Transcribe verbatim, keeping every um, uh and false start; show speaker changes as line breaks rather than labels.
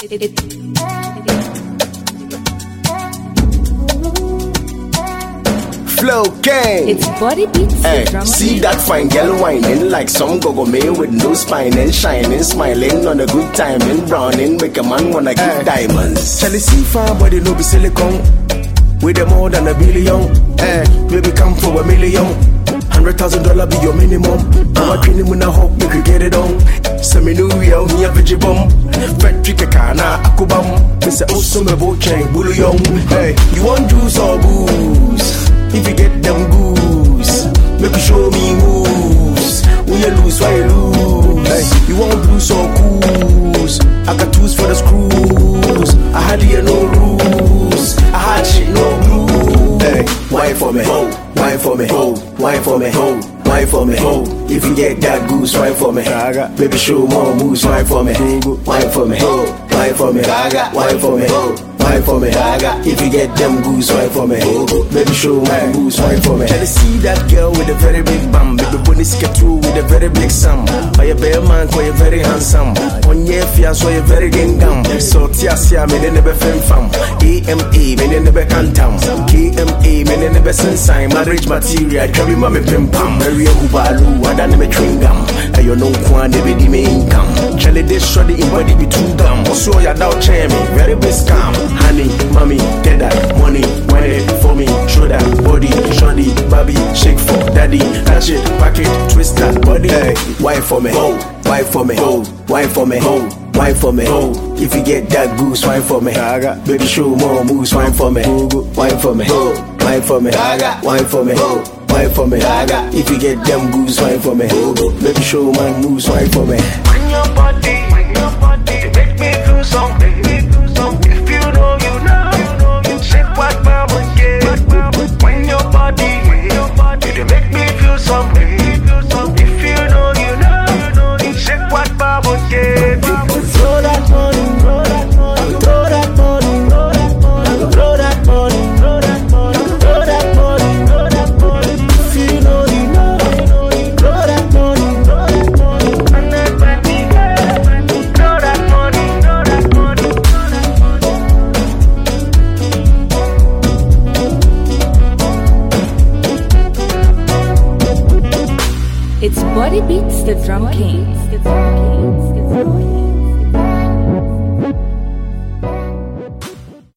It, it,
Flow King.
it's body beats.
Hey,
the drama
see
beat.
that fine girl whining like some go-go man with no spine and shining, smiling on a good time and browning, make a man wanna give
Hey.
diamonds.
Shall see fine body no be silicone? With them more than a billion. Eh, baby come for a million. Hundred thousand dollar be your minimum. I'm a cleaning when I hope you could get it on. Send me new real me a veggie Fat trick a kana akubam. Mister also me boat chain bullion. Hey, you want juice or booze? If you get them goose, make you show me moves. When you lose, why you lose? Hey, you want blues or coos? I got tools for the screws. I had here no rules. I had shit no glue. Hey, why for me? Ho, why for me? Ho, why for me? Ho, why for me? Ho, if you get that goose, why for me? Baby, show more moves, why for me? Why for me? Ho, why for me? Why for me? Ho, why for me? If you get them goose, why for me? Baby, show my moves, why for me? Can you see that girl with a very big bum? Baby, bunny skate through with a very big sum. Or your bear man, call you very handsome. On your fear, so you very gingam. So Tia Sia, me never fem fam. A M A, me never cantam. K M A, me never sign. Marriage material, carry mommy pim pam. Maria Ubalu, I done me chewing gum. And you know, Kwan, they be the main income. Charlie, this shoddy in body be too gum. Also, ya now chair me, very big scam. Honey, mommy, get that money, want it for me, show that body, shoddy, baby, shake for daddy, catch it, pack it, twist that body. Hey, why for me? Ho, why for me? Ho, why for me? Ho, why for me? Ho, if you get that goose, why for me? Baby, show more moves, why for me? Why for me? Ho, why for me? Why for me? Ho, why for me? If you get them goose, why for me? Baby, show my moves, why for me?
When your body, when your body, you make me feel something. If you know, you know, you know, you shake what mama get. When your body, when your body, you make me feel something. If you know, you know, you know, you shake what mama get. Throw that money, throw that money, throw that money, throw that money, throw that money, throw that money, throw that money, throw that money. If you know, you know, you know, you throw that money, throw that money, and that baby, throw that money, throw that money, throw that money.
It's body beats the drum king.